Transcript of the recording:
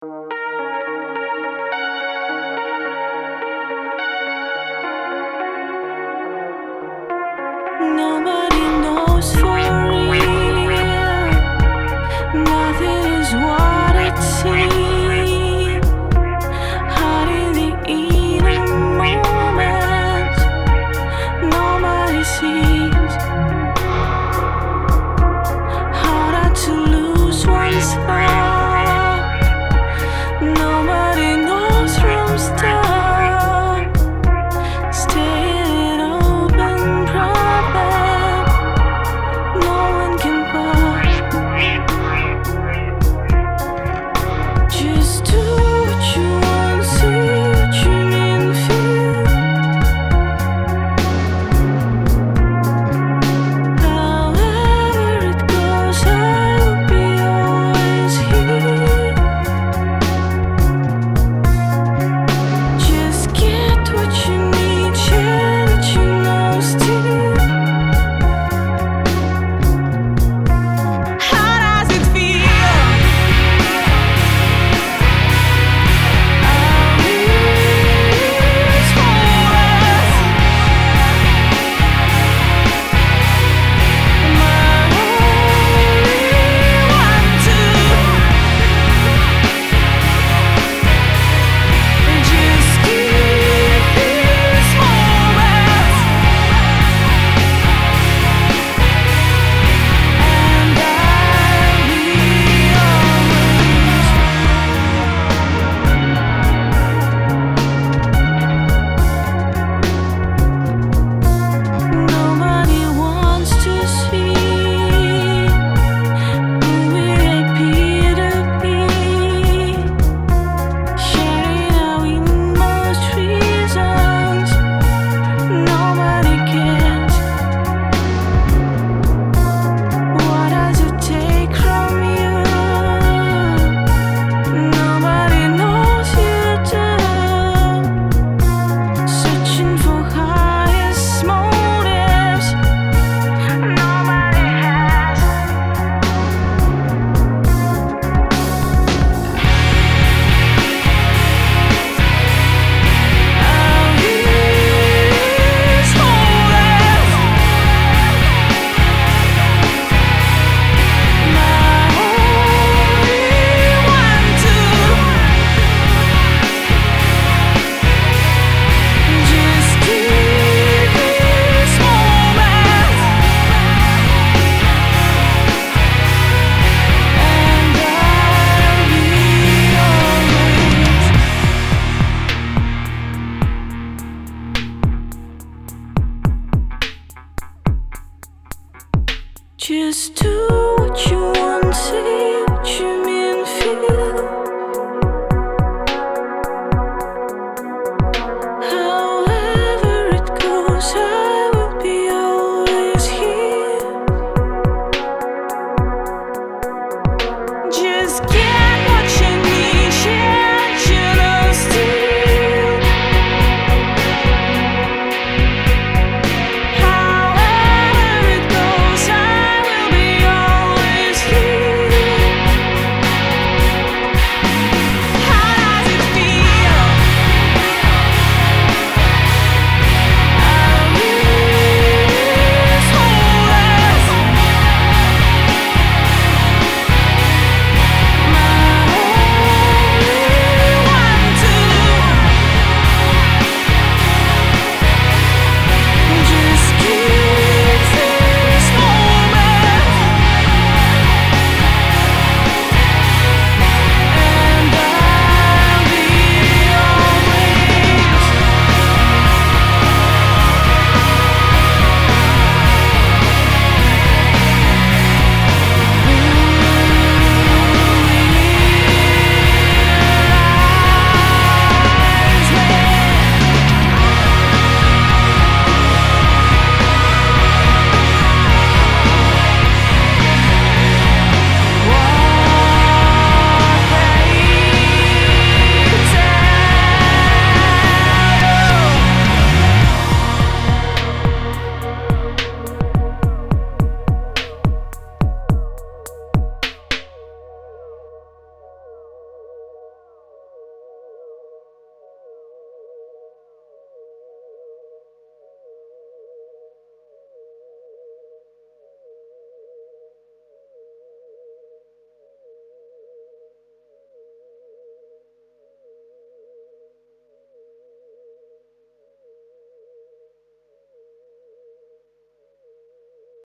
Nobody knows for real. Nothing is what it seems. Hot in the inner moments, nobody sees. Harder to lose one's heart. Nobody knows from start. Staying open, problem. No one can pause. Just do what you want, see what you mean, feel. However it goes, I will be always here. Just get what you need, share what you know still. How does it feel? I'll reach for us. My only one to just keep these moments, and I'll be always. Nobody wants to see who we appear to be, sharing our inmost reasons. Nobody cares. What does it take from you? Nobody knows you do. Searching for highest motives. Nobody has. I'll reach for us. My only one to just keep these moments, and I'll be always. Just do what you want, say what you mean, feel.